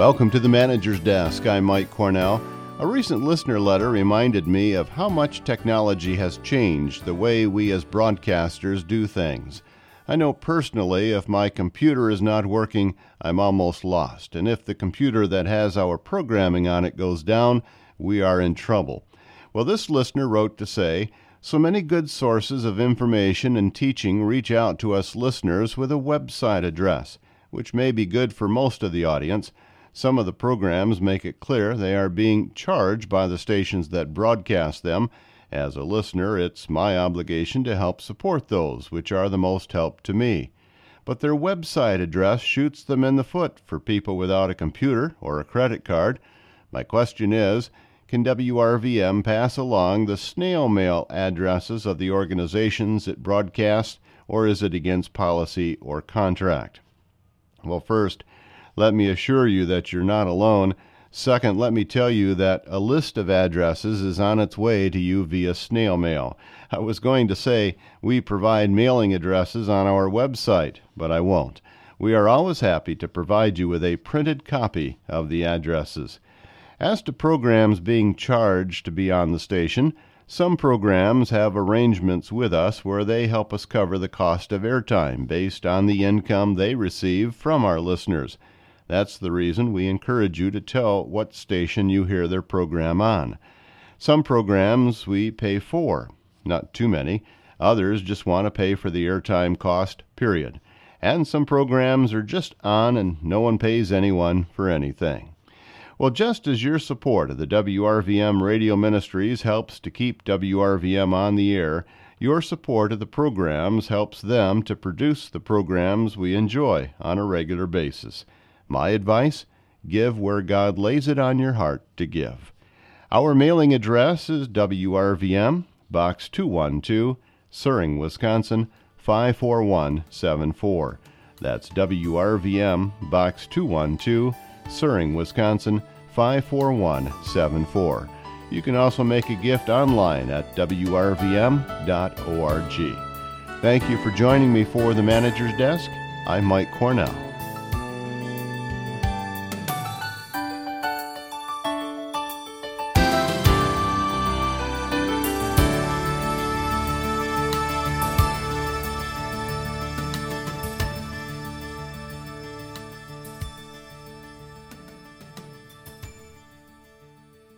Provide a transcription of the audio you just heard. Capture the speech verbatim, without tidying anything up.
Welcome to the Manager's Desk. I'm Mike Cornell. A recent listener letter reminded me of how much technology has changed the way we as broadcasters do things. I know personally if my computer is not working, I'm almost lost. And if the computer that has our programming on it goes down, we are in trouble. Well, this listener wrote to say, so many good sources of information and teaching reach out to us listeners with a website address, which may be good for most of the audience. Some of the programs make it clear they are being charged by the stations that broadcast them. As a listener, it's my obligation to help support those which are the most help to me. But their website address shoots them in the foot for people without a computer or a credit card. My question is, can W R V M pass along the snail mail addresses of the organizations it broadcasts, or is it against policy or contract? Well, first, let me assure you that you're not alone. Second, let me tell you that a list of addresses is on its way to you via snail mail. I was going to say we provide mailing addresses on our website, but I won't. We are always happy to provide you with a printed copy of the addresses. As to programs being charged to be on the station, some programs have arrangements with us where they help us cover the cost of airtime based on the income they receive from our listeners. That's the reason we encourage you to tell what station you hear their program on. Some programs we pay for, not too many. Others just want to pay for the airtime cost, period. And some programs are just on and no one pays anyone for anything. Well, just as your support of the W R V M Radio Ministries helps to keep W R V M on the air, your support of the programs helps them to produce the programs we enjoy on a regular basis. My advice, give where God lays it on your heart to give. Our mailing address is W R V M, Box two one two, Suring, Wisconsin, five four one seven four. That's W R V M, Box two one two, Suring, Wisconsin, five four one seven four. You can also make a gift online at W R V M dot org. Thank you for joining me for the Manager's Desk. I'm Mike Cornell.